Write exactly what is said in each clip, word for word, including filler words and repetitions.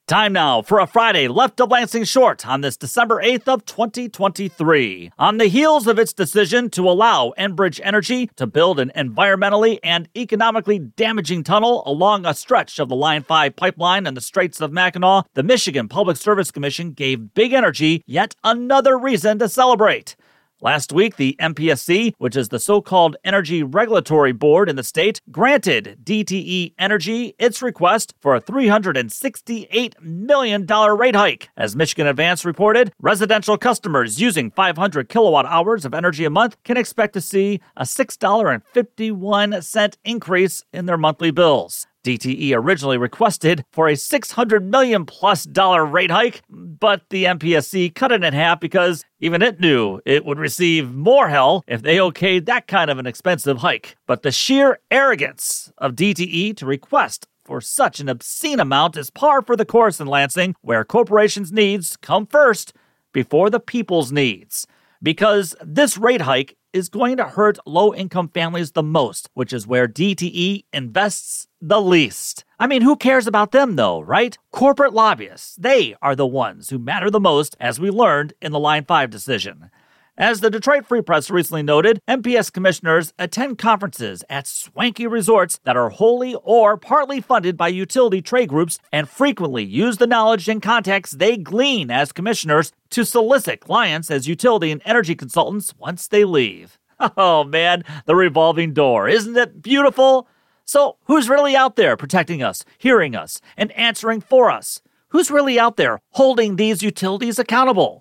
Time now for a Friday Left of Lansing Short on this December eighth of twenty twenty-three. On the heels of its decision to allow Enbridge Energy to build an environmentally and economically damaging tunnel along a stretch of the Line five pipeline in the Straits of Mackinac, the Michigan Public Service Commission gave Big Energy yet another reason to celebrate. Last week, the M P S C, which is the so-called Energy Regulatory Board in the state, granted D T E Energy its request for a three hundred sixty-eight million dollars rate hike. As Michigan Advance reported, residential customers using five hundred kilowatt hours of energy a month can expect to see a six dollars and fifty-one cents increase in their monthly bills. D T E originally requested for a six hundred million dollars plus dollar rate hike, but the M P S C cut it in half because even it knew it would receive more hell if they okayed that kind of an expensive hike. But the sheer arrogance of D T E to request for such an obscene amount is par for the course in Lansing, where corporations' needs come first before the people's needs. Because this rate hike is going to hurt low-income families the most, which is where D T E invests the least. I mean, who cares about them, though, right? Corporate lobbyists, they are the ones who matter the most, as we learned in the Line five decision. As the Detroit Free Press recently noted, M P S commissioners attend conferences at swanky resorts that are wholly or partly funded by utility trade groups and frequently use the knowledge and contacts they glean as commissioners to solicit clients as utility and energy consultants once they leave. Oh man, the revolving door. Isn't it beautiful? So who's really out there protecting us, hearing us, and answering for us? Who's really out there holding these utilities accountable?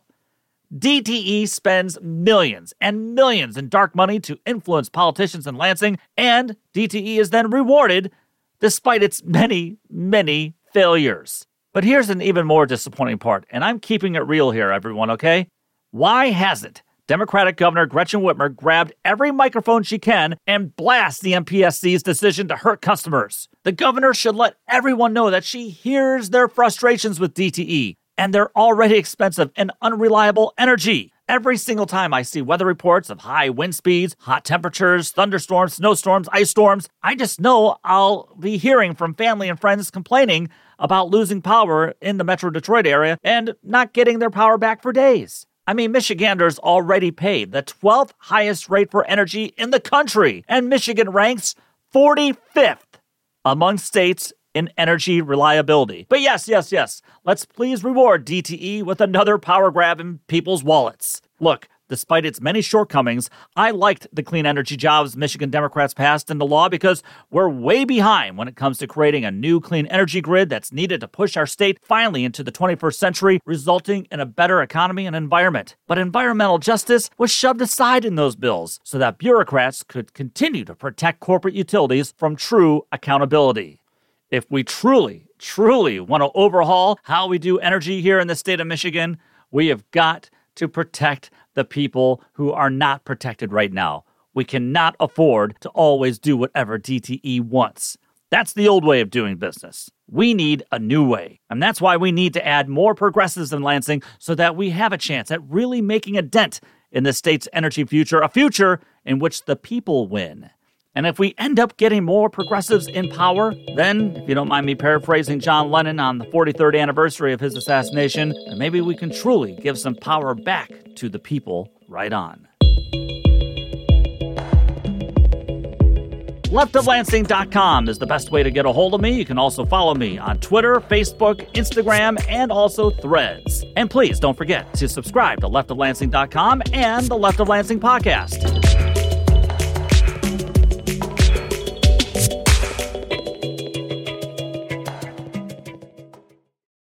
D T E spends millions and millions in dark money to influence politicians in Lansing, and D T E is then rewarded despite its many, many failures. But here's an even more disappointing part, and I'm keeping it real here, everyone, okay? Why hasn't Democratic Governor Gretchen Whitmer grabbed every microphone she can and blast the M P S C's decision to hurt customers? The governor should let everyone know that she hears their frustrations with D T E and their already expensive and unreliable energy. Every single time I see weather reports of high wind speeds, hot temperatures, thunderstorms, snowstorms, ice storms, I just know I'll be hearing from family and friends complaining about losing power in the Metro Detroit area and not getting their power back for days. I mean, Michiganders already paid the twelfth highest rate for energy in the country, and Michigan ranks forty-fifth among states in energy reliability. But yes, yes, yes, let's please reward D T E with another power grab in people's wallets. Look, despite its many shortcomings, I liked the clean energy jobs Michigan Democrats passed into law because we're way behind when it comes to creating a new clean energy grid that's needed to push our state finally into the twenty-first century, resulting in a better economy and environment. But environmental justice was shoved aside in those bills so that bureaucrats could continue to protect corporate utilities from true accountability. If we truly, truly want to overhaul how we do energy here in the state of Michigan, we have got to protect the people who are not protected right now. We cannot afford to always do whatever D T E wants. That's the old way of doing business. We need a new way. And that's why we need to add more progressives in Lansing so that we have a chance at really making a dent in the state's energy future, a future in which the people win. And if we end up getting more progressives in power, then, if you don't mind me paraphrasing John Lennon on the forty-third anniversary of his assassination, then maybe we can truly give some power back to the people. Right on. left of lansing dot com is the best way to get a hold of me. You can also follow me on Twitter, Facebook, Instagram, and also Threads. And please don't forget to subscribe to left of lansing dot com and the Left of Lansing podcast.